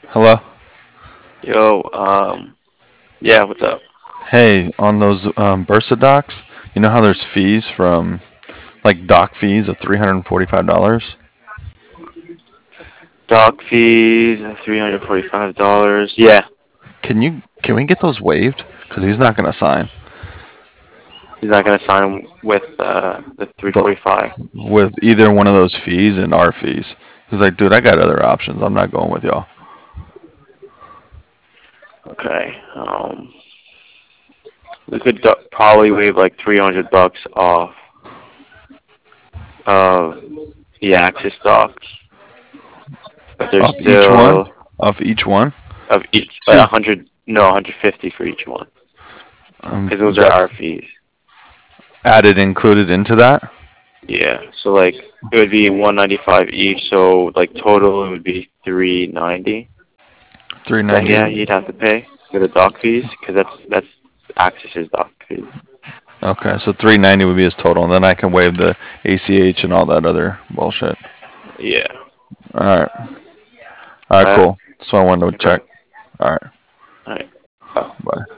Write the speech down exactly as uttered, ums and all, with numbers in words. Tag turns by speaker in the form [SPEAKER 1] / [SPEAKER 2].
[SPEAKER 1] Hello.
[SPEAKER 2] Yo, um, yeah, what's up?
[SPEAKER 1] Hey, on those um, Bursa docs, you know how there's fees from like doc fees of three hundred forty-five dollars.
[SPEAKER 2] Doc fees, three hundred forty-five dollars. Yeah,
[SPEAKER 1] Can you can we get those waived? Because he's not gonna sign
[SPEAKER 2] he's not gonna sign with uh, the
[SPEAKER 1] the,
[SPEAKER 2] three forty-five.
[SPEAKER 1] with either one of those fees and our fees. He's like, dude, I got other options. I'm not going with y'all.
[SPEAKER 2] Okay. Um, we could do- probably waive like three hundred bucks off of the Axis docs, but there's
[SPEAKER 1] Off each one.
[SPEAKER 2] still
[SPEAKER 1] Off each one.
[SPEAKER 2] of each like
[SPEAKER 1] Two.
[SPEAKER 2] a hundred, no, one hundred fifty for each one,
[SPEAKER 1] Um,
[SPEAKER 2] because those are
[SPEAKER 1] that's
[SPEAKER 2] our fees.
[SPEAKER 1] added included into that.
[SPEAKER 2] Yeah, so like it would be one ninety-five each, so like total it would be three ninety. That
[SPEAKER 1] three ninety.
[SPEAKER 2] yeah, you'd have to pay for the dock fees because that's that's Axis's dock fees.
[SPEAKER 1] Okay, so three ninety would be his total, and then I can waive the A C H and all that other bullshit.
[SPEAKER 2] Yeah.
[SPEAKER 1] All right. All right.
[SPEAKER 2] Uh,
[SPEAKER 1] Cool. So I wanted to
[SPEAKER 2] okay.
[SPEAKER 1] check. All right.
[SPEAKER 2] All right.
[SPEAKER 1] Bye.